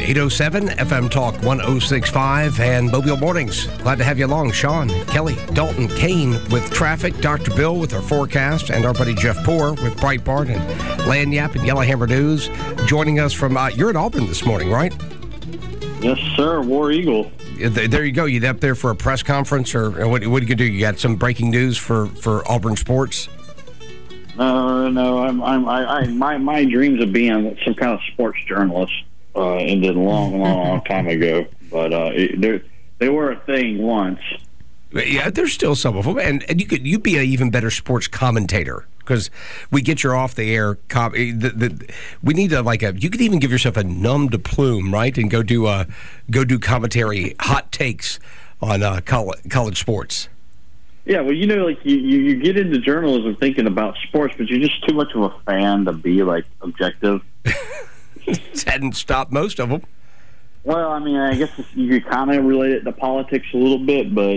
807 FM Talk 1065 and Mobile Mornings. Glad to have you along. Sean, Kelly, Dalton, Kane with traffic, Dr. Bill with our forecast, and our buddy Jeff Poor with Breitbart and Lagniappe and Yellowhammer News. Joining us from, you're in Auburn this morning, right? Yes, sir. War Eagle. There you go. You up there for a press conference, or what are you going to do? You got some breaking news for Auburn sports? No. My dreams of being some kind of sports journalist ended a long time ago. But they were a thing once. Yeah, there's still some of them, and you'd be an even better sports commentator because we get your off the air. We need you could even give yourself a nom de plume, right, and go do commentary, hot takes on college sports. Yeah, well, you get into journalism thinking about sports, but you're just too much of a fan to be objective. Hadn't stopped most of them. Well, I mean, I guess you could kind of relate it to politics a little bit, but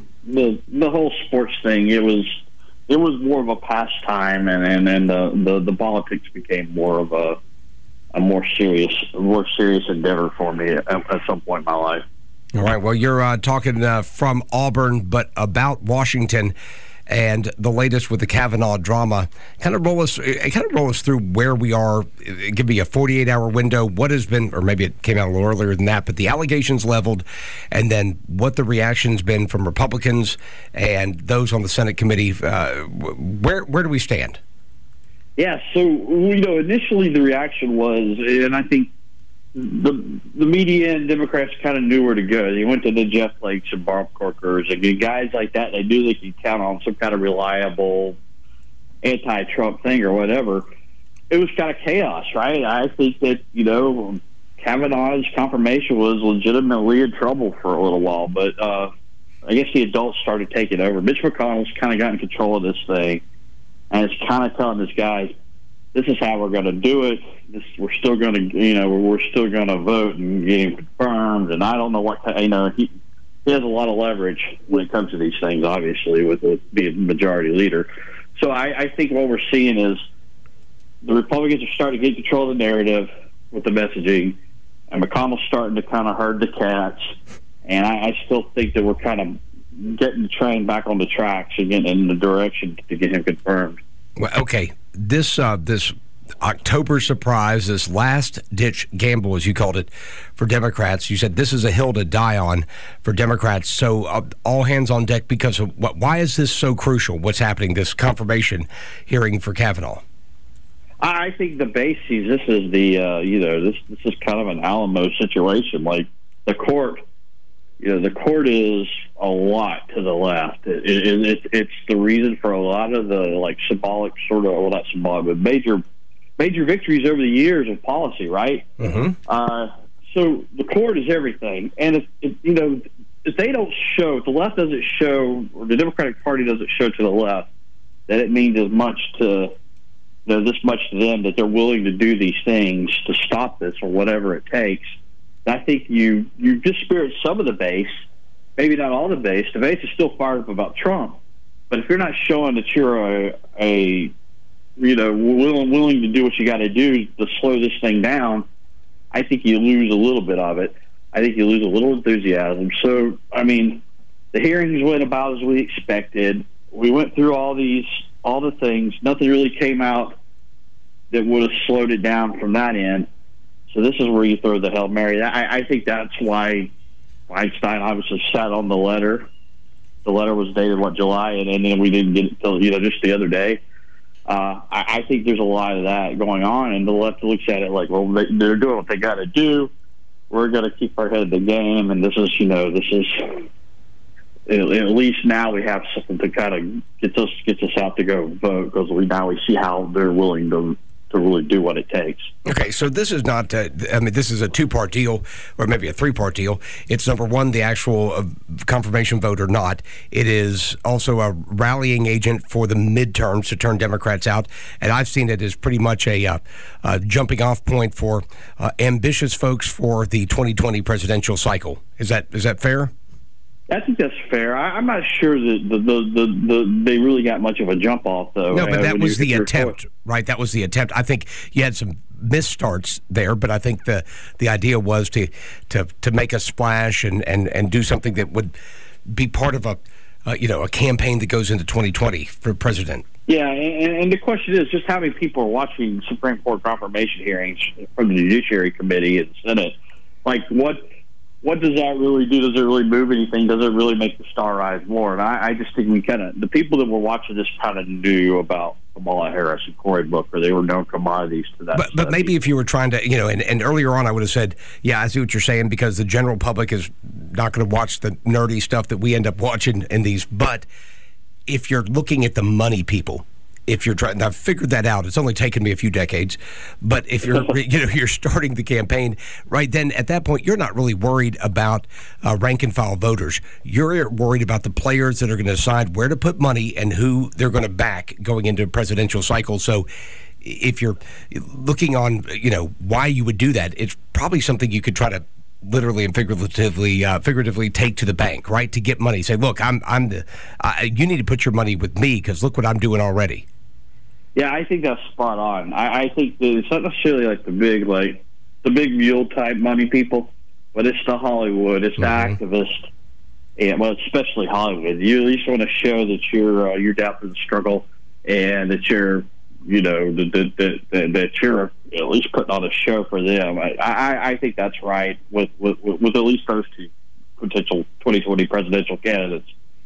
the whole sports thing, it was more of a pastime, and the politics became more of a more serious endeavor for me at some point in my life. All right. Well, you're talking from Auburn, but about Washington and the latest with the Kavanaugh drama. Kind of roll us through where we are. Give me a 48-hour window. What has been, or maybe it came out a little earlier than that, but the allegations leveled, and then what the reaction's been from Republicans and those on the Senate committee. Where do we stand? Yeah. So initially the reaction was, and I think the media and Democrats kind of knew where to go. They went to the Jeff Flakes and Bob Corkers and guys like that. They knew they could count on some kind of reliable anti-Trump thing or whatever. It was kind of chaos, right? I think that, Kavanaugh's confirmation was legitimately in trouble for a little while, but I guess the adults started taking over. Mitch McConnell's kind of gotten control of this thing, and it's kind of telling this guy, this is how we're going to do it. We're still going to vote and get him confirmed. And I don't know what he has a lot of leverage when it comes to these things. Obviously, with being majority leader. So I think what we're seeing is the Republicans are starting to get control of the narrative with the messaging, and McConnell's starting to kind of herd the cats. And I still think that we're kind of getting the train back on the tracks and getting in the direction to get him confirmed. Well, okay. This October surprise, this last-ditch gamble, as you called it, for Democrats. You said this is a hill to die on for Democrats. So all hands on deck because of what? Why is this so crucial? What's happening? This confirmation hearing for Kavanaugh. I think the base sees this as this is kind of an Alamo situation. Like the court. The court is a lot to the left. It's the reason for a lot of the symbolic sort of, well, not symbolic, but major victories over the years of policy, right? Mm-hmm. So the court is everything, and if they don't show, if the left doesn't show, or the Democratic Party doesn't show to the left that it means as much to this much to them that they're willing to do these things to stop this or whatever it takes. I think you dispirit some of the base, maybe not all the base. The base is still fired up about Trump, but if you're not showing that you're willing to do what you got to do to slow this thing down, I think you lose a little bit of it. I think you lose a little enthusiasm. So, I mean, the hearings went about as we expected. We went through all the things. Nothing really came out that would have slowed it down from that end. So this is where you throw the Hail Mary. I think that's why Weinstein obviously sat on the letter. The letter was dated, July, and then we didn't get it until, just the other day. I think there's a lot of that going on, and the left looks at it like, well, they're doing what they got to do. We're going to keep our head of the game, and this is at least now we have something to kind of gets us out to go vote, because now we see how they're willing to really do what it takes. Okay, so this is not, this is a two-part deal, or maybe a three-part deal. It's, number one, the actual confirmation vote or not. It is also a rallying agent for the midterms to turn Democrats out, and I've seen it as pretty much a jumping-off point for ambitious folks for the 2020 presidential cycle. Is that fair? I think that's fair. I'm not sure that they really got much of a jump off, though. No, but that was the attempt, right? That was the attempt. I think you had some misstarts there, but I think the idea was to make a splash and do something that would be part of a campaign that goes into 2020 for president. Yeah, and the question is just how many people are watching Supreme Court confirmation hearings from the Judiciary Committee and Senate. Like, what does that really do? Does it really move anything? Does it really make the star rise more? And I just think the people that were watching this kind of knew about Kamala Harris and Cory Booker. They were known commodities to that. But maybe if you were trying to, and earlier on I would have said, yeah, I see what you're saying, because the general public is not going to watch the nerdy stuff that we end up watching in these. But if you're looking at the money people, if you're trying, I've figured that out. It's only taken me a few decades, but if you're, you're starting the campaign, right? Then at that point, you're not really worried about rank and file voters. You're worried about the players that are going to decide where to put money and who they're going to back going into a presidential cycle. So, if you're looking on, why you would do that, it's probably something you could try to literally and figuratively take to the bank, right? To get money. Say, look, you need to put your money with me because look what I'm doing already. Yeah, I think that's spot on. I think that it's not necessarily like the big mule type money people, but it's the Hollywood, it's the activist, and especially Hollywood. You at least want to show that you're down for the struggle and that you're that you're at least putting on a show for them. I think that's right with at least those two potential 2020 presidential candidates.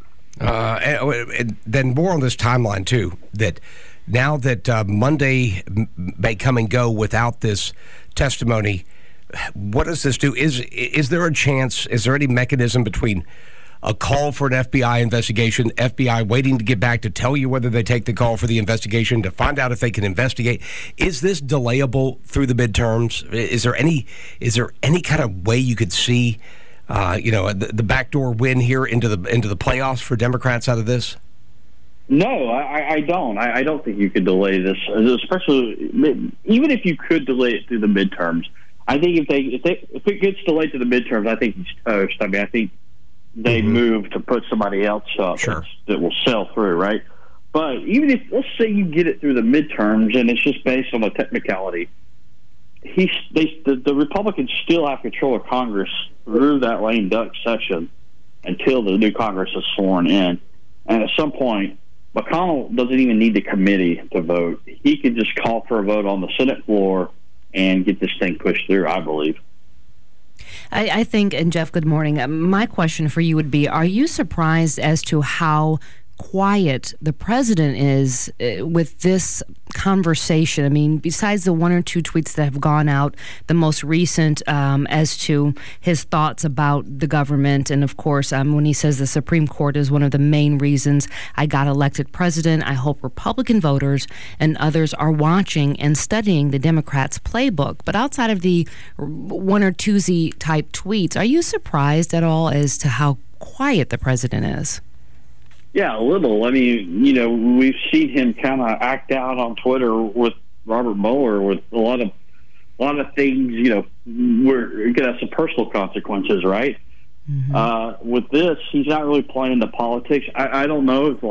And then more on this timeline too, that now that Monday may come and go without this testimony, what does this do? Is there a chance, is there any mechanism between a call for an FBI investigation, FBI waiting to get back to tell you whether they take the call for the investigation, to find out if they can investigate? Is this delayable through the midterms? Is there any kind of way you could see the backdoor win here into the playoffs for Democrats out of this? No, I don't. I don't think you could delay this, especially even if you could delay it through the midterms. I think if it gets delayed to the midterms, I think he's toast. I mean, I think they move to put somebody else up that will sell through, right? But even if, let's say you get it through the midterms and it's just based on a technicality, the Republicans still have control of Congress through that lame duck session until the new Congress is sworn in. And at some point, McConnell doesn't even need the committee to vote. He could just call for a vote on the Senate floor and get this thing pushed through, I believe. I think, and Jeff, good morning. My question for you would be, are you surprised as to how quiet the president is with this conversation? I mean, besides the one or two tweets that have gone out, the most recent as to his thoughts about the government, and of course, when he says the Supreme Court is one of the main reasons I got elected president, I hope Republican voters and others are watching and studying the Democrats' playbook. But outside of the one or two-Z type tweets, are you surprised at all as to how quiet the president is? Yeah, a little. I mean, we've seen him kind of act out on Twitter with Robert Mueller with a lot of things, where it could have some personal consequences, right? Mm-hmm. With this, he's not really playing into politics. I don't know if,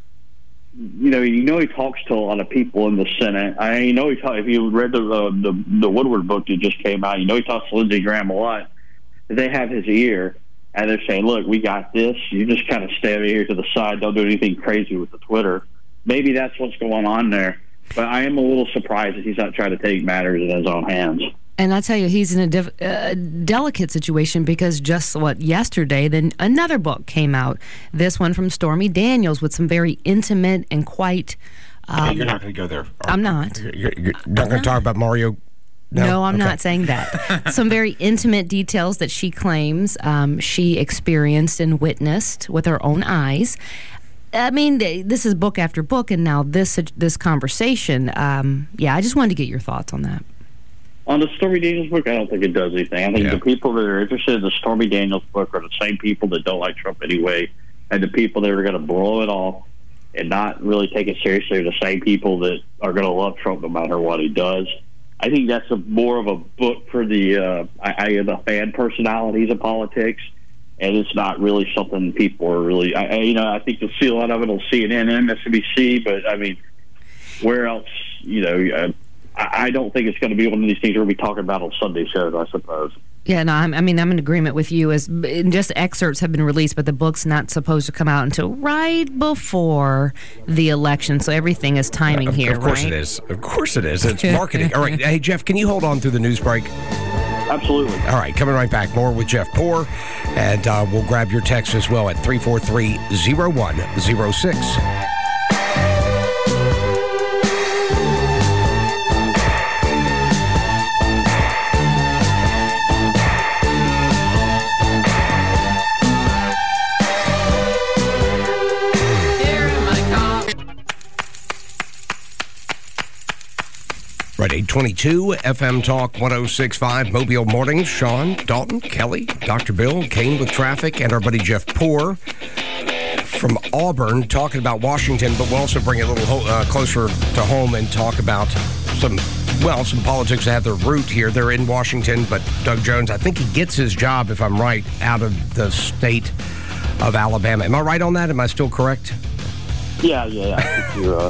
he talks to a lot of people in the Senate. If you read the Woodward book that just came out, he talks to Lindsey Graham a lot. They have his ear. And they're saying, look, we got this. You just kind of stay over here to the side. Don't do anything crazy with the Twitter. Maybe that's what's going on there. But I am a little surprised that he's not trying to take matters in his own hands. And I tell you, he's in a delicate situation because just yesterday, then another book came out. This one from Stormy Daniels with some very intimate and quite... you're not going to go there. I'm not. You're not going to talk about Mario... No, I'm not saying that. Some very intimate details that she claims she experienced and witnessed with her own eyes. I mean, this is book after book, and now this conversation. I just wanted to get your thoughts on that. On the Stormy Daniels book, I don't think it does anything. I think the people that are interested in the Stormy Daniels book are the same people that don't like Trump anyway, and the people that are going to blow it off and not really take it seriously are the same people that are going to love Trump no matter what he does. I think that's more of a book for the fan personalities of politics. and it's not really something people are really. I think you'll see a lot of it on CNN and MSNBC, but I mean, where else? I don't think it's going to be one of these things we'll be talking about on Sunday shows, I suppose. Yeah, no, I'm in agreement with you. As just excerpts have been released, but the book's not supposed to come out until right before the election. So everything is timing here, right? Of course it is. Of course it is. It's marketing. All right. Hey, Jeff, can you hold on through the news break? Absolutely. All right, coming right back. More with Jeff Poor, and we'll grab your text as well at 343-0106. Right, 822 FM Talk 106.5 Mobile Mornings. Sean, Dalton, Kelly, Dr. Bill, Kane with traffic, and our buddy Jeff Poor from Auburn talking about Washington, but we'll also bring it a little closer to home and talk about some politics that have their root here. They're in Washington, but Doug Jones, I think he gets his job, if I'm right, out of the state of Alabama. Am I right on that? Am I still correct? Yeah. I think you're...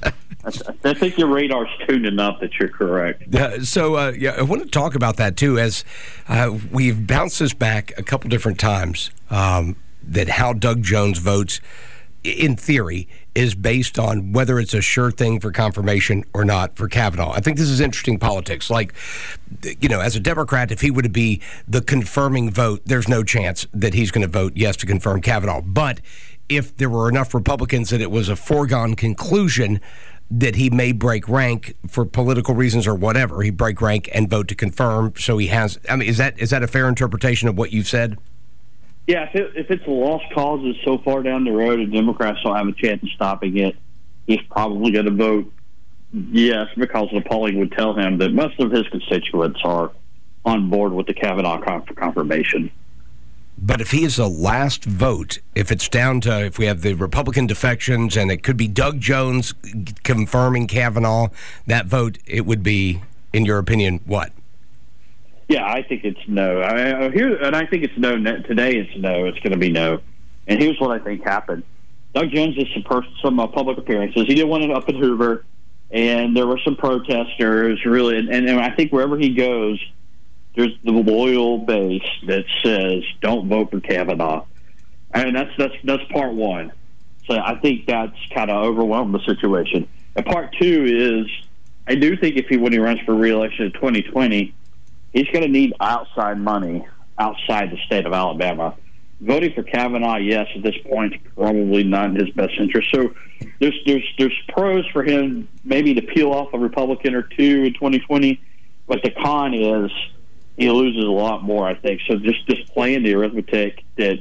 I think your radar's tuned enough that you're correct. I want to talk about that, too, as we've bounced this back a couple different times, that how Doug Jones votes, in theory, is based on whether it's a sure thing for confirmation or not for Kavanaugh. I think this is interesting politics. Like, as a Democrat, if he were to be the confirming vote, there's no chance that he's going to vote yes to confirm Kavanaugh. But if there were enough Republicans that it was a foregone conclusion that he may break rank for political reasons or whatever, he break rank and vote to confirm. So he has. I mean, is that a fair interpretation of what you've said? Yeah, if it's a lost cause that's so far down the road and Democrats don't have a chance of stopping it, he's probably going to vote yes, because the polling would tell him that most of his constituents are on board with the Kavanaugh confirmation. But if he is the last vote, if it's down to, if we have the Republican defections and it could be Doug Jones confirming Kavanaugh, that vote, it would be, in your opinion, what? Yeah, I think it's no. I think it's no. Today it's no. It's going to be no. And here's what I think happened. Doug Jones did some public appearances. He did one up in Hoover, and there were some protesters, really. And I think wherever he goes, there's the loyal base that says, don't vote for Kavanaugh. And that's part one. So I think that's kind of overwhelmed the situation. And part two is, I do think when he runs for re-election in 2020, he's going to need outside money outside the state of Alabama. Voting for Kavanaugh, yes, at this point, probably not in his best interest. So there's pros for him maybe to peel off a Republican or two in 2020, but the con is he loses a lot more, I think. So just playing the arithmetic that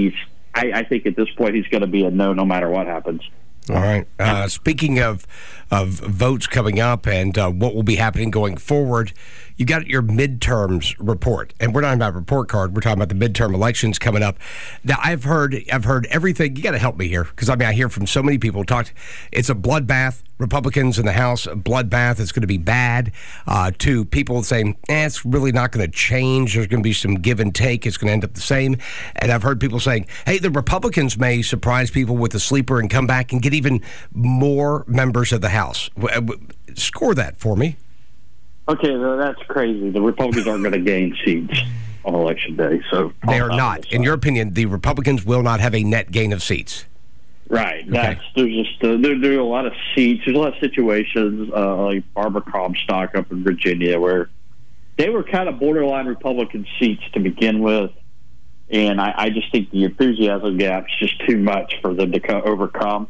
I think at this point he's going to be a no matter what happens. All right. Speaking of votes coming up and what will be happening going forward, you got your midterms report, and we're not talking about a report card. We're talking about the midterm elections coming up. Now, I've heard everything. You got to help me here, because I hear from so many people it's a bloodbath. Republicans in the House, a bloodbath. It's going to be bad. To people saying, it's really not going to change. There's going to be some give and take. It's going to end up the same. And I've heard people saying, hey, the Republicans may surprise people with a sleeper and come back and get even more members of the House. Score that for me. Okay, that's crazy. The Republicans aren't going to gain seats on Election Day. So they are not. In your opinion, the Republicans will not have a net gain of seats. Right. Okay. There's a lot of seats. There's a lot of situations like Barbara Comstock up in Virginia where they were kind of borderline Republican seats to begin with, and I just think the enthusiasm gap's just too much for them to overcome.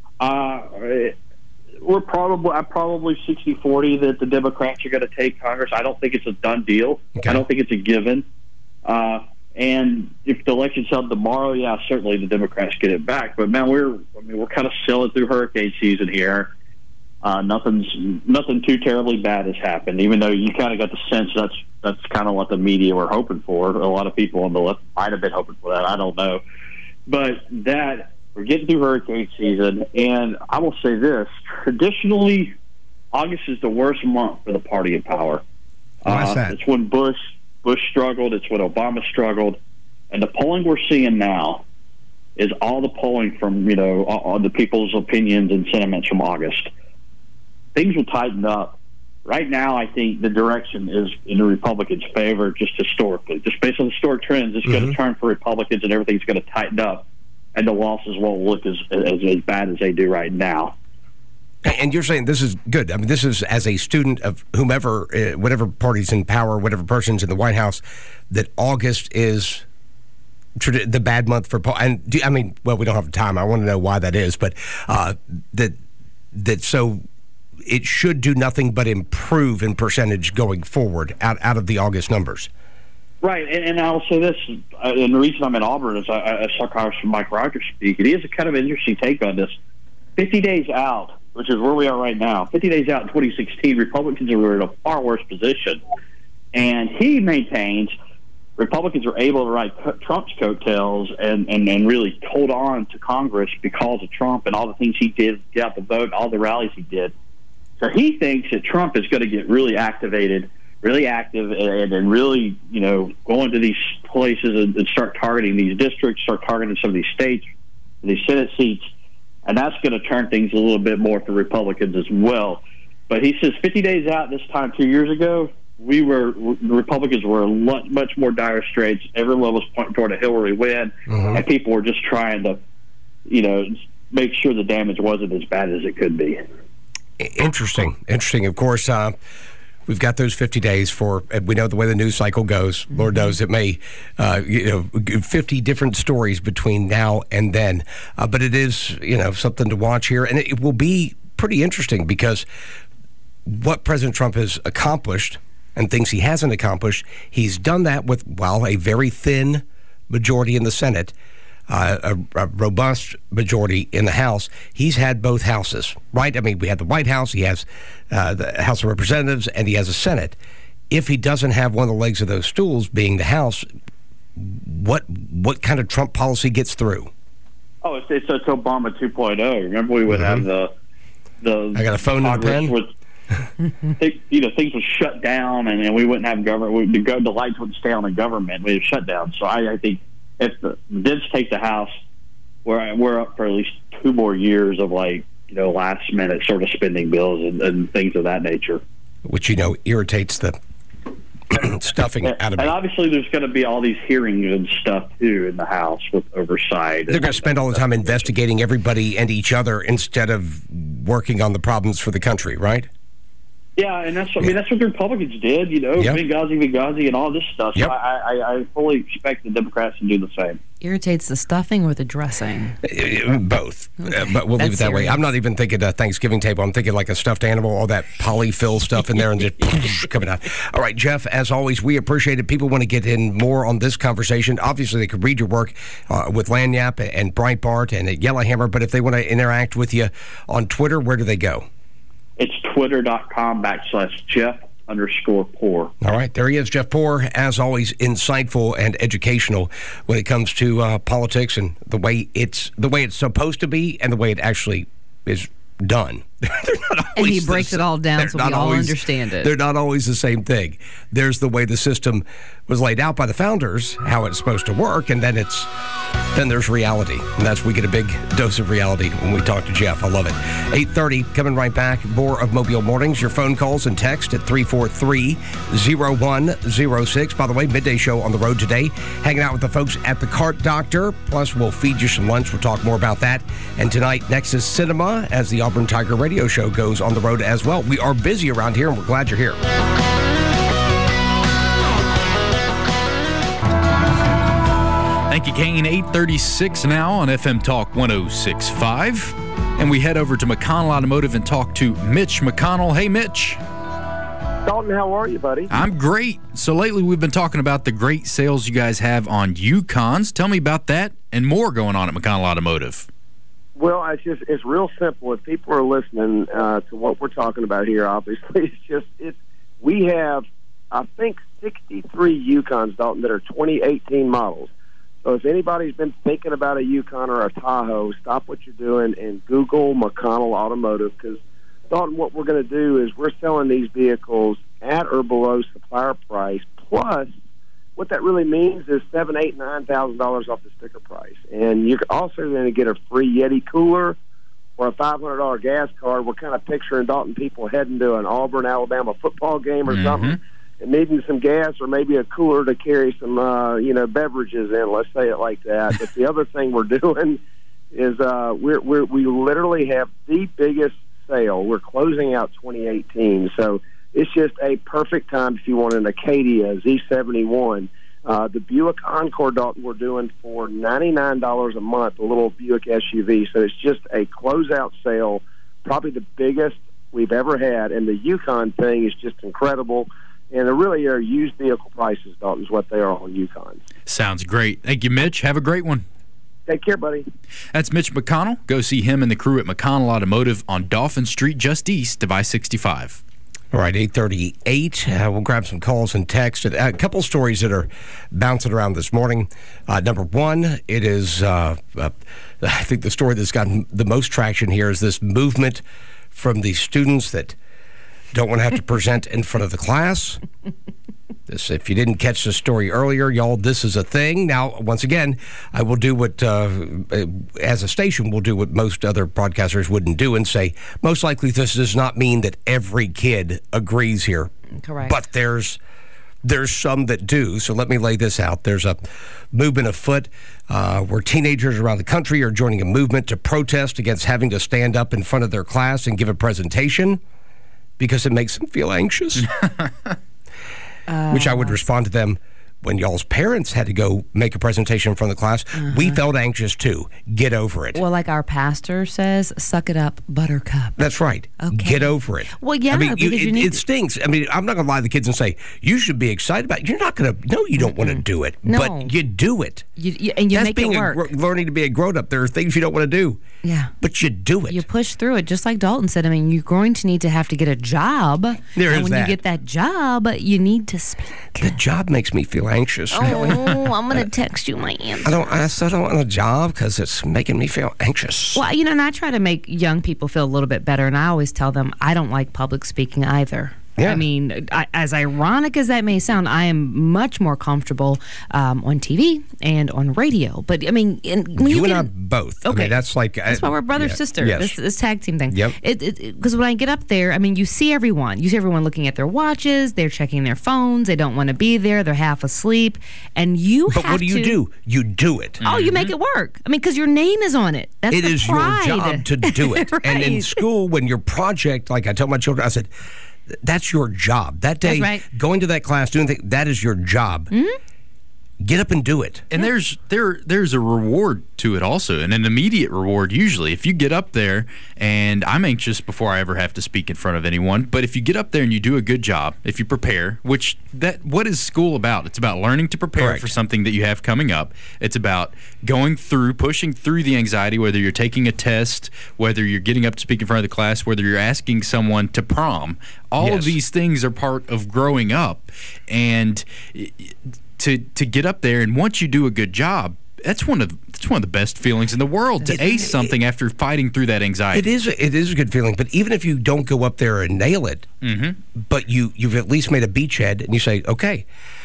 I'm probably 60-40 that the Democrats are going to take Congress. I don't think it's a done deal. Okay. I don't think it's a given. And if the election's held tomorrow, yeah, certainly the Democrats get it back. But man, we're kind of sailing through hurricane season here. Nothing too terribly bad has happened. Even though you kind of got the sense that's kind of what the media were hoping for. A lot of people on the left might have been hoping for that. I don't know, but that we're getting through hurricane season, and I will say this: traditionally, August is the worst month for the party in power. Why is that? It's when Bush struggled. It's when Obama struggled. And the polling we're seeing now is all the polling from, all the people's opinions and sentiments from August. Things will tighten up. Right now, I think the direction is in the Republicans' favor, just historically. Just based on historic trends, it's going to turn for Republicans and everything's going to tighten up, and the losses won't look as bad as they do right now. And you're saying this is good. I mean, this is as a student of whomever, whatever party's in power, whatever person's in the White House, that August is the bad month for and we don't have time. I want to know why that is, but so it should do nothing but improve in percentage going forward out of the August numbers. Right, and I'll say this, and the reason I'm in Auburn is I saw Congressman Mike Rogers speak, and he has a kind of interesting take on this. 50 days out, which is where we are right now, 50 days out in 2016, Republicans were in a far worse position. And he maintains Republicans were able to ride Trump's coattails and really hold on to Congress because of Trump and all the things he did, get out the vote, all the rallies he did. So he thinks that Trump is going to get really activated, really active, and really, go into these places and start targeting these districts, start targeting some of these states, these Senate seats. And that's going to turn things a little bit more for Republicans as well. But he says 50 days out this time 2 years ago, the Republicans were in much more dire straits. Everyone was pointing toward a Hillary win, and people were just trying to, make sure the damage wasn't as bad as it could be. Interesting. Of course, we've got those 50 days for, we know the way the news cycle goes. Lord knows it may, 50 different stories between now and then. But it is, something to watch here. And it will be pretty interesting because what President Trump has accomplished and things he hasn't accomplished, he's done that with, a very thin majority in the Senate, a robust majority in the House. He's had both houses, right? I mean, we had the White House, he has the House of Representatives, and he has a Senate. If he doesn't have one of the legs of those stools, being the House, what kind of Trump policy gets through? Oh, it's Obama 2.0. Remember, we would have the I got a phone and a pen. Things would shut down, and we wouldn't have government. The lights wouldn't stay on the government. We'd shut down. So I think if the Dems take the House, we're up for at least 2 more years of last minute sort of spending bills and things of that nature, which irritates the stuffing out of me. And obviously, there's going to be all these hearings and stuff too in the House with oversight. They're going to spend all the time investigating everybody and each other instead of working on the problems for the country, right? Yeah, and that's what the Republicans did, Benghazi, and all this stuff. So I fully expect the Democrats to do the same. Irritates the stuffing or the dressing? Both. But we'll leave it that way. I'm not even thinking a Thanksgiving table. I'm thinking like a stuffed animal, all that polyfill stuff in there and just coming out. All right, Jeff, as always, we appreciate it. People want to get in more on this conversation. Obviously, they could read your work with Lagniappe and Breitbart and at Yellowhammer, but if they want to interact with you on Twitter, where do they go? It's twitter.com/Jeff_Poor. All right, there he is, Jeff Poor, as always, insightful and educational when it comes to politics and the way it's supposed to be and the way it actually is done. And he breaks it all down so we all understand it. They're not always the same thing. There's the way the system was laid out by the founders, how it's supposed to work, and then there's reality. And that's we get a big dose of reality when we talk to Jeff. I love it. 8:30, coming right back. More of Mobile Mornings. Your phone calls and text at 343-0106. By the way, midday show on the road today. Hanging out with the folks at the Cart Doctor. Plus, we'll feed you some lunch. We'll talk more about that. And tonight, Nexus Cinema, as the Auburn Tiger radio show goes on the road as well. We are busy around here, and we're glad you're here. Thank you, Kane. 8:36 now on FM Talk 106.5. And we head over to McConnell Automotive and talk to Mitch McConnell. Hey, Mitch. Dalton, how are you, buddy? I'm great. So lately we've been talking about the great sales you guys have on Yukons. Tell me about that and more going on at McConnell Automotive. Well, it's real simple. If people are listening to what we're talking about here, obviously, we have, I think, 63 Yukons, Dalton, that are 2018 models. So if anybody's been thinking about a Yukon or a Tahoe, stop what you're doing and Google McConnell Automotive, because, Dalton, what we're going to do is we're selling these vehicles at or below supplier price. Plus, what that really means is $7,000, $8,000, $9,000 off the sticker price, and you're also going to get a free Yeti cooler or a $500 gas card. We're kind of picturing Dalton people heading to an Auburn, Alabama football game or something, and needing some gas or maybe a cooler to carry some beverages in. Let's say it like that. But the other thing we're doing is we literally have the biggest sale. We're closing out 2018, so it's just a perfect time if you want an Acadia Z71. The Buick Encore, Dalton, we're doing for $99 a month, a little Buick SUV. So it's just a closeout sale, probably the biggest we've ever had. And the Yukon thing is just incredible. And they really are used vehicle prices, Dalton, is what they are on Yukons. Sounds great. Thank you, Mitch. Have a great one. Take care, buddy. That's Mitch McConnell. Go see him and the crew at McConnell Automotive on Dauphin Street, just east of I-65. All right, 8:38. We'll grab some calls and text. A couple stories that are bouncing around this morning. Number one, it is, I think the story that's gotten the most traction here is this movement from the students that don't want to have to present in front of the class. This, if you didn't catch the story earlier, y'all, this is a thing. Now, once again, I will do what, as a station, we'll do what most other broadcasters wouldn't do and say, most likely this does not mean that every kid agrees here. Correct. But there's some that do. So let me lay this out. There's a movement afoot where teenagers around the country are joining a movement to protest against having to stand up in front of their class and give a presentation because it makes them feel anxious. Which I would respond to them, when y'all's parents had to go make a presentation in front of the class, we felt anxious too. Get over it. Well, like our pastor says, suck it up, buttercup. That's right. Okay. Get over it. Well, yeah, I mean, because it stinks. I mean, I'm not going to lie to the kids and say, you should be excited about it. You're not going to, no, you don't want to do it. No. But you do it. And you That's make being it work. Learning to be a grown-up. There are things you don't want to do. Yeah. But you do it. You push through it, just like Dalton said. I mean, you're going to need to have to get a job. There is when that. you get that job, you need to speak. The job makes me feel anxious. Oh, I'm going to text you my answer. I still don't want a job because it's making me feel anxious. Well, and I try to make young people feel a little bit better, and I always tell them I don't like public speaking either. Yeah. I mean, as ironic as that may sound, I am much more comfortable on TV and on radio. But, I mean, when you and I both. Okay. I mean, that's like... That's why we're brother-sister, Yes. this tag team thing. Yep. Because when I get up there, I mean, you see everyone. You see everyone looking at their watches. They're checking their phones. They don't want to be there. They're half asleep. And you But what do you do? You do it. Oh, you make it work. I mean, because your name is on it. That's It the is pride. your job to do it. Right. And in school, when your project, like I tell my children, I said, that's your job. That day, That's right. going to that class, doing things, that is your job. Get up and do it. And there's a reward to it also, and an immediate reward usually. If you get up there, and I'm anxious before I ever have to speak in front of anyone, but if you get up there and you do a good job, if you prepare, what is school about? It's about learning to prepare Correct. for something that you have coming up. It's about pushing through the anxiety, whether you're taking a test, whether you're getting up to speak in front of the class, whether you're asking someone to prom. All Yes. of these things are part of growing up, and to get up there, and once you do a good job, that's one of the best feelings in the world, to ace something after fighting through that anxiety. It is a good feeling. But even if you don't go up there and nail it, but you've at least made a beachhead, and you say, okay,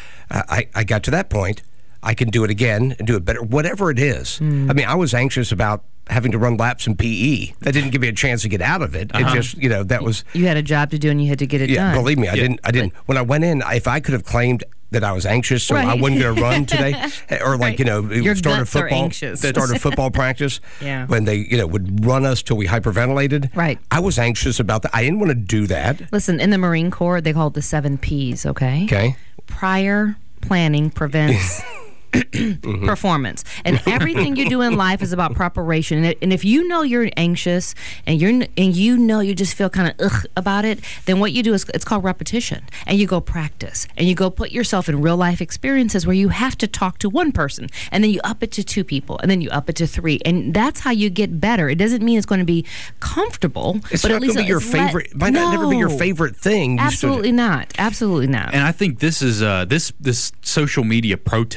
I got to that point. I can do it again and do it better, whatever it is. I mean, I was anxious about having to run laps in PE. That didn't give me a chance to get out of it. It just, that was... You had a job to do, and you had to get it Yeah, done. believe me, I didn't. When I went in, if I could have claimed that I was anxious, so I Right. wasn't going to run today, or like Your start a guts are football, anxious. start a football practice, Yeah. when they would run us till we hyperventilated. Right. I was anxious about that. I didn't want to do that. Listen, in the Marine Corps, they call it the 7 Ps, okay? Okay. Prior planning prevents performance. And everything you do in life is about preparation. And if you know you're anxious and you just feel kind of ugh about it, then what you do is it's called repetition. And you go practice. And you go put yourself in real life experiences where you have to talk to one person. And then you up it to 2 people. And then you up it to 3. And that's how you get better. It doesn't mean it's going to be comfortable. It's but not at least going to be your it's favorite. It might not never be your No. favorite thing. Absolutely not. Absolutely not. And I think this is this social media protest. You say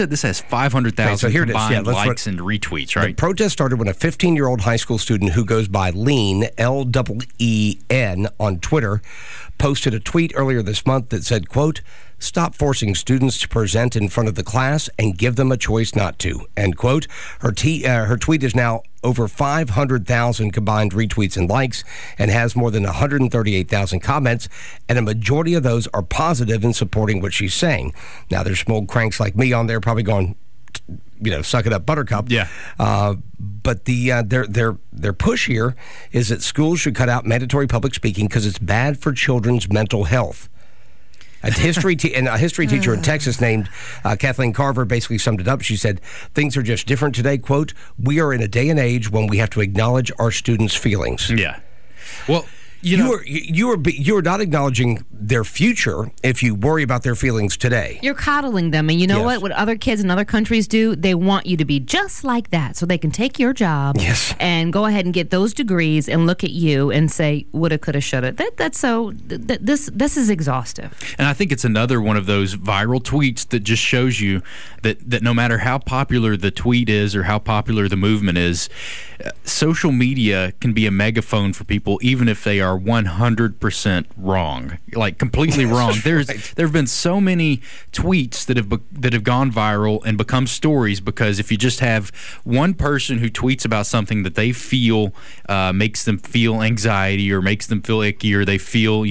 said this has 500,000 so here it is. combined Yeah, likes and retweets, right? The protest started when a 15-year-old high school student who goes by Leen, L-E-E-N, on Twitter, posted a tweet earlier this month that said, quote, "Stop forcing students to present in front of the class and give them a choice not to," end quote. Her tweet is now over 500,000 combined retweets and likes and has more than 138,000 comments, and a majority of those are positive in supporting what she's saying. Now, there's some old cranks like me on there probably going, suck it up, Buttercup. Yeah. But their push here is that schools should cut out mandatory public speaking because it's bad for children's mental health. A history teacher in Texas named Kathleen Carver basically summed it up. She said, "Things are just different today." Quote, "We are in a day and age when we have to acknowledge our students' feelings." Yeah. Well, you are not acknowledging their future if you worry about their feelings today. You're coddling them, and you know Yes. what other kids in other countries do? They want you to be just like that so they can take your job Yes. and go ahead and get those degrees and look at you and say woulda, coulda, shoulda. This is exhaustive. And I think it's another one of those viral tweets that just shows you that no matter how popular the tweet is or how popular the movement is, social media can be a megaphone for people even if they are 100% wrong, like completely wrong. There have been so many tweets that have gone viral and become stories because if you just have one person who tweets about something that they feel makes them feel anxiety or makes them feel icky or they feel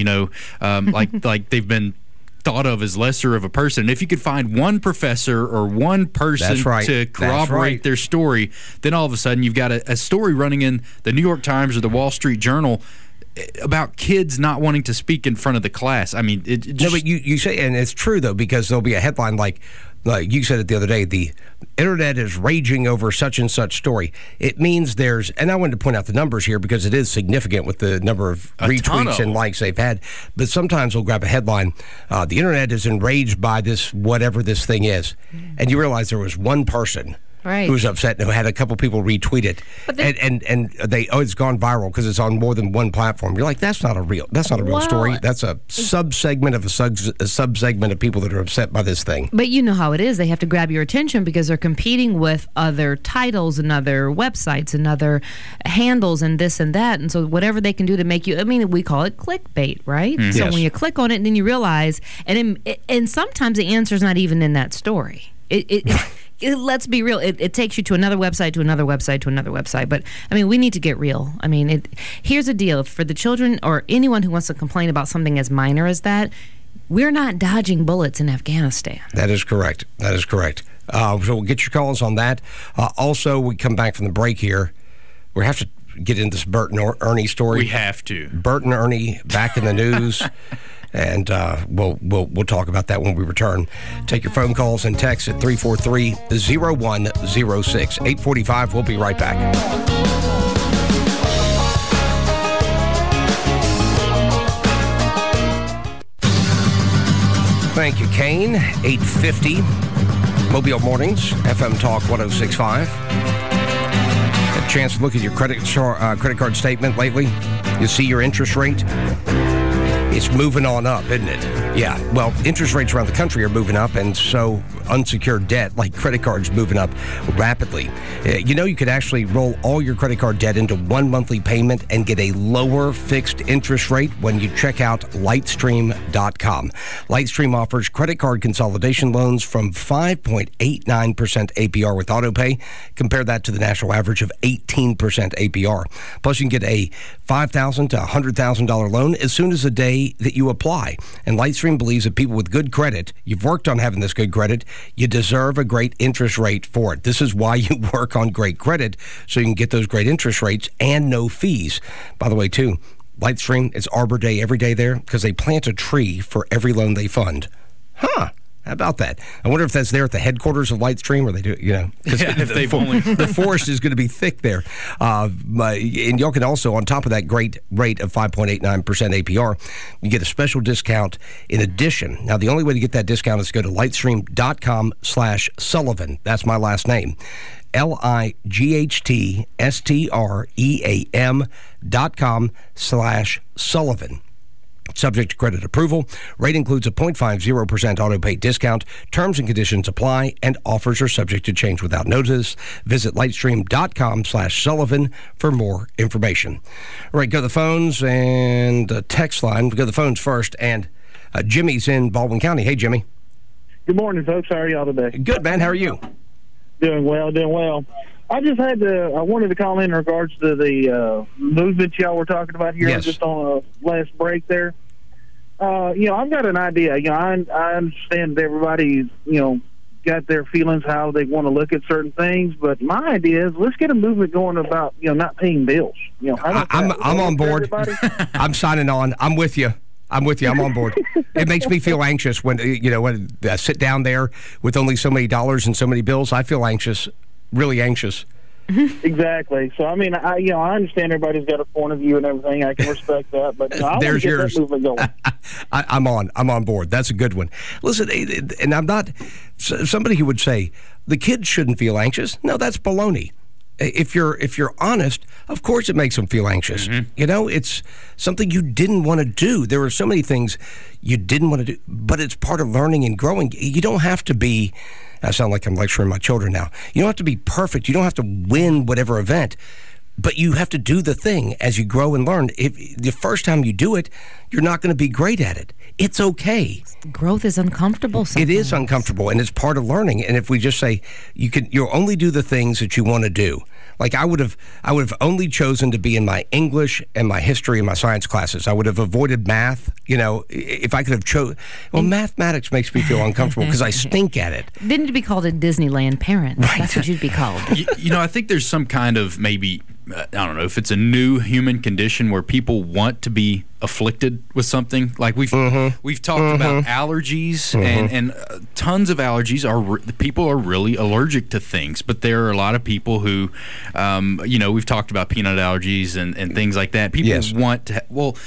like they've been thought of as lesser of a person. And if you could find one professor or one person to corroborate their story, then all of a sudden you've got a story running in the New York Times or the Wall Street Journal about kids not wanting to speak in front of the class. I mean, it just... No, but you say, and it's true, though, because there'll be a headline like you said it the other day, the internet is raging over such and such story. It means there's, and I wanted to point out the numbers here because it is significant with the number of retweets and likes they've had, but sometimes we'll grab a headline, the internet is enraged by this, whatever this thing is, and you realize there was one person who was upset and who had a couple people retweet it, and they it's gone viral because it's on more than one platform. You're like, that's not a real story. That's a subsegment of a subsegment of people that are upset by this thing. But you know how it is. They have to grab your attention because they're competing with other titles and other websites and other handles and this and that. And so whatever they can do to make you, I mean, we call it clickbait, right? Mm-hmm. So Yes. when you click on it, then you realize, and sometimes the answer is not even in that story. Let's be real. It takes you to another website, to another website, to another website. But, I mean, we need to get real. I mean, here's the deal. For the children or anyone who wants to complain about something as minor as that, we're not dodging bullets in Afghanistan. That is correct. So we'll get your calls on that. Also, we come back from the break here. We have to get into this Bert and Ernie story. We have to. Bert and Ernie back in the news. And we'll talk about that when we return. Take your phone calls and texts at 343-0106. 8:45. We'll be right back. Thank you, Kane. 8:50. Mobile Mornings, FM Talk 106.5. A chance to look at your credit card statement lately. You see your interest rate. It's moving on up, isn't it? Yeah. Well, interest rates around the country are moving up, and so unsecured debt, like credit cards, moving up rapidly. You could actually roll all your credit card debt into one monthly payment and get a lower fixed interest rate when you check out Lightstream.com. Lightstream offers credit card consolidation loans from 5.89% APR with AutoPay. Compare that to the national average of 18% APR. Plus, you can get a $5,000 to $100,000 loan as soon as the day that you apply. And Lightstream believes that people with good credit, you've worked on having this good credit, you deserve a great interest rate for it. This is why you work on great credit, so you can get those great interest rates and no fees. By the way, too, Lightstream, it's Arbor Day every day there because they plant a tree for every loan they fund. How about that? I wonder if that's there at the headquarters of Lightstream, or they do, because the forest is going to be thick there. And y'all can also, on top of that great rate of 5.89% APR, you get a special discount in addition. Now, the only way to get that discount is to go to lightstream.com/Sullivan. That's my last name. LIGHTSTREAM.com/Sullivan. Subject to credit approval. Rate includes a 0.50% auto pay discount. Terms and conditions apply, and offers are subject to change without notice. Visit lightstream.com/Sullivan for more information. All right, go to the phones and text line. We'll go to the phones first, and Jimmy's in Baldwin County. Hey, Jimmy. Good morning, folks. How are y'all today? Good, man. How are you? Doing well, doing well. I wanted to call in regards to the movement y'all were talking about here just on a last break there. I've got an idea. I understand that everybody, got their feelings how they want to look at certain things, but my idea is let's get a movement going about, not paying bills. I'm on board. I'm signing on. I'm with you. I'm on board. It makes me feel anxious when I sit down there with only so many dollars and so many bills. I feel anxious, really anxious. Exactly. So, I understand everybody's got a point of view and everything. I can respect that, but I want to get that movement going. I'm on board. That's a good one. Listen, and I'm not somebody who would say the kids shouldn't feel anxious. No, that's baloney. If you're honest, of course it makes them feel anxious. Mm-hmm. It's something you didn't want to do. There are so many things you didn't want to do, but it's part of learning and growing. You don't have to be, I sound like I'm lecturing my children now. You don't have to be perfect. You don't have to win whatever event, but you have to do the thing as you grow and learn. If the first time you do it, you're not going to be great at it. It's okay. Growth is uncomfortable sometimes. It is uncomfortable, and it's part of learning. And if we just say you'll only do the things that you want to do. Like I would have only chosen to be in my English and my history and my science classes. I would have avoided math. If I could have chosen. Well, mathematics makes me feel uncomfortable because I stink at it. Didn't you be called a Disneyland parent? Right. That's what you'd be called. I think there's some kind of maybe, I don't know if it's a new human condition where people want to be afflicted with something. Like we've talked about allergies and tons of allergies people are really allergic to things, but there are a lot of people who, we've talked about peanut allergies and things like that. People want to,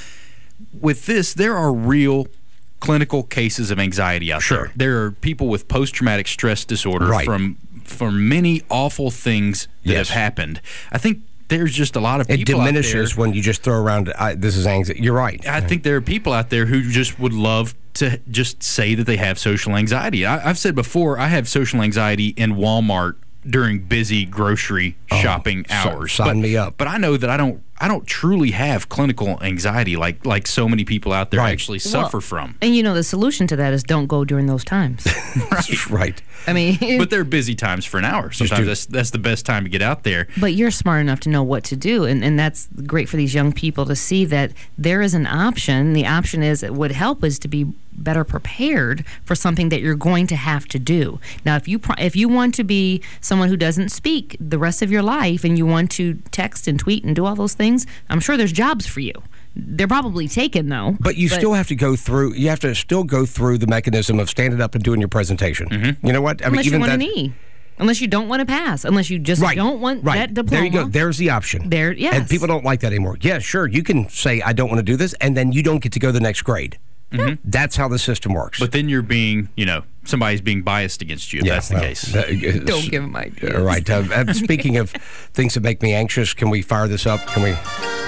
with this, there are real clinical cases of anxiety out there. There are people with post-traumatic stress disorder from many awful things that have happened. I think there's just a lot of people out there. It diminishes when you just throw around, this is anxiety. You're right. I think there are people out there who just would love to just say that they have social anxiety. I've said before, I have social anxiety in Walmart during busy grocery shopping hours. Sign me up. But I know that I don't truly have clinical anxiety like so many people out there actually suffer from. And the solution to that is don't go during those times. Right. But they're busy times for an hour. Sometimes that's the best time to get out there. But you're smart enough to know what to do, and that's great for these young people to see that there is an option. The option is it would help is to be better prepared for something that you're going to have to do. Now, if you want to be someone who doesn't speak the rest of your life and you want to text and tweet and do all those things, I'm sure there's jobs for you. They're probably taken, though. But you still have to go through. You have to still go through the mechanism of standing up and doing your presentation. Mm-hmm. You know what? Unless you want an E. Unless you don't want to pass. Unless you just don't want that diploma. There you go. There's the option. Yes. And people don't like that anymore. Yeah, sure. You can say, I don't want to do this, and then you don't get to go to the next grade. Mm-hmm. That's how the system works. But then you're being, somebody's being biased against you if that's the case. Don't give them ideas. Right. Speaking of things that make me anxious, can we fire this up? Can we?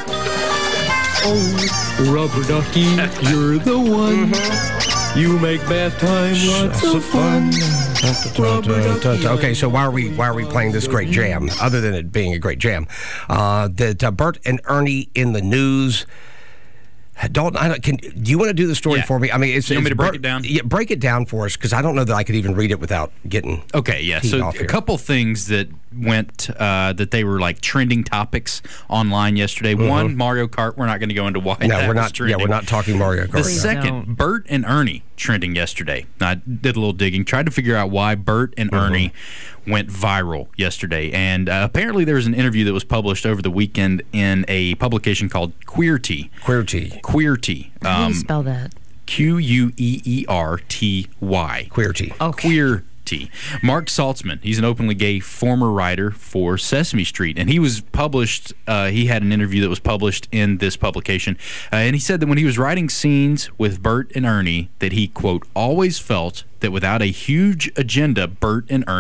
Oh, rubber ducky, you're the one. Mm-hmm. You make bath time lots of fun. Okay, so why are we playing this great jam? Other than it being a great jam, that Bert and Ernie in the news. Dalton, do you want to do the story for me? You want me to break it down? Yeah, break it down for us, because I don't know that I could even read it without getting So a couple things that went that they were like trending topips online yesterday. Mm-hmm. One, Mario Kart. We're not going to go into why that was trending. Yeah, we're not talking Mario Kart. The second, Bert and Ernie trending yesterday. I did a little digging, tried to figure out why Bert and Ernie went viral yesterday. And apparently there was an interview that was published over the weekend in a publication called Queerty. Queerty. How do you spell that? Queerty. Queerty. Okay. Queerty. Mark Saltzman, he's an openly gay former writer for Sesame Street, and he was published, he had an interview that was published in this publication, and he said that when he was writing scenes with Bert and Ernie, that he, quote, always felt that without a huge agenda, Bert and Ernie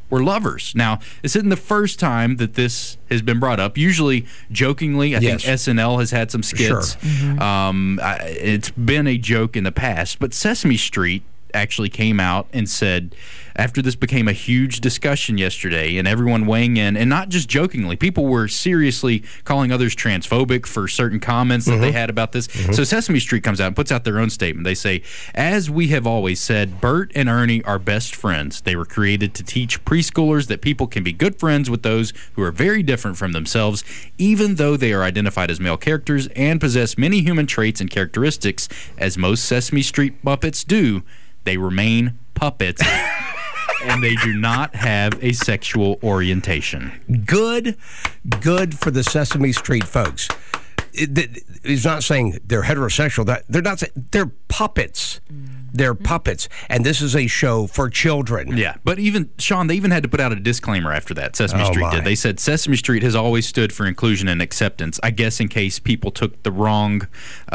were lovers. Now, this isn't the first time that this has been brought up. Usually, jokingly, I think SNL has had some skits. Sure. It's been a joke in the past, but Sesame Street actually came out and said, after this became a huge discussion yesterday and everyone weighing in, and not just jokingly, people were seriously calling others transphobic for certain comments that they had about this. So Sesame Street comes out and puts out their own statement. They say, as we have always said, Bert and Ernie are best friends. They were created to teach preschoolers that people can be good friends with those who are very different from themselves, even though they are identified as male characters and possess many human traits and characteristics, as most Sesame Street Muppets do. They remain puppets, and they do not have a sexual orientation. Good for the Sesame Street folks. He's not saying they're heterosexual. They're not saying they're puppets. They're puppets, and this is a show for children. Yeah, but even, Sean, they even had to put out a disclaimer after that, Sesame Street did. They said Sesame Street has always stood for inclusion and acceptance, I guess in case people took the wrong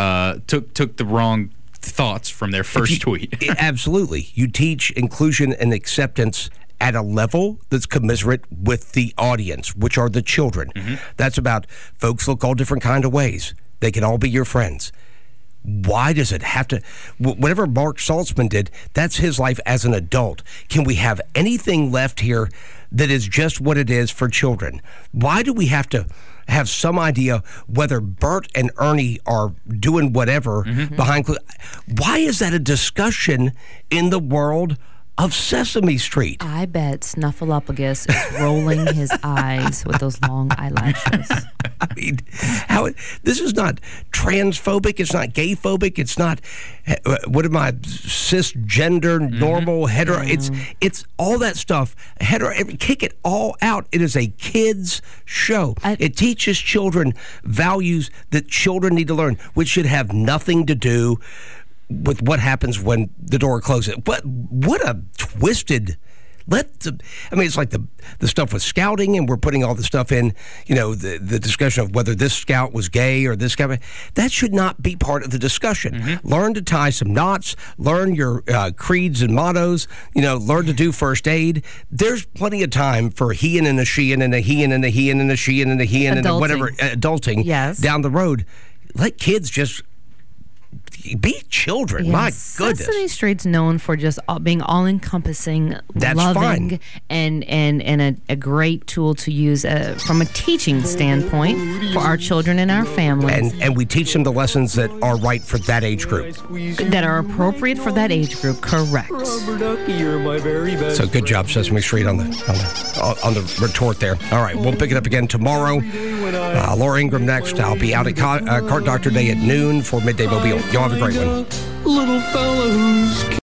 thoughts from their first tweet. Absolutely. You teach inclusion and acceptance at a level that's commensurate with the audience, which are the children. That's about folks look all different kind of ways. They can all be your friends. Why does it have to? Whatever Mark Saltzman did, that's his life as an adult. Can we have anything left here that is just what it is for children? Why do we have to have some idea whether Bert and Ernie are doing whatever behind? Why is that a discussion in the world of Sesame Street? I bet Snuffleupagus is rolling his eyes with those long eyelashes. I mean, this is not transphobic. It's not gayphobic. It's not, what am I, cisgender, normal, hetero. It's all that stuff. Kick it all out. It is a kids' show. It teaches children values that children need to learn, which should have nothing to do with what happens when the door closes. What a twisted. It's like the stuff with scouting, and we're putting all the stuff in, the discussion of whether this scout was gay or this guy. That should not be part of the discussion. Learn to tie some knots, learn your creeds and mottos, learn to do first aid. There's plenty of time for he-in and a she-in and a he-in and a he-in and a she-in and a he-in and a whatever, adulting down the road. Let kids just be children. Yes. My goodness. Sesame Street's known for just being all-encompassing, loving, and a great tool to use from a teaching standpoint for our children and our families. And we teach them the lessons that are right for that age group. That are appropriate for that age group, correct. So good job, Sesame Street, on the retort there. All right, we'll pick it up again tomorrow. Laura Ingraham next. I'll be out at Cart Doctor Day at noon for Midday Mobile. Y'all have a great one. Little fella who's